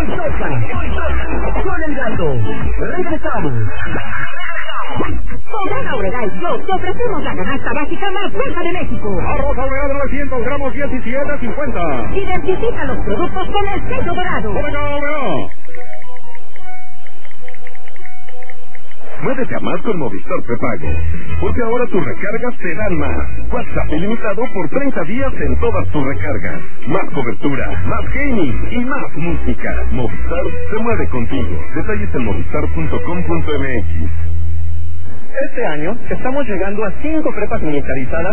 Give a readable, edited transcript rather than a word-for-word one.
Hoy toca con el gato. Regresamos. Con Aurrera y Flow te ofrecemos la canasta básica más baja de México. Arroz Aurrera de 900 gramos, 17.50. Identifica los productos con el sello dorado. ¡Venga, Aurrera! Muévete a más con Movistar Prepago, porque ahora tus recargas te dan más. WhatsApp ilimitado por 30 días en todas tus recargas. Más cobertura, más gaming y más música. Movistar se mueve contigo. Detalles en movistar.com.mx. Este año estamos llegando a 5 prepas militarizadas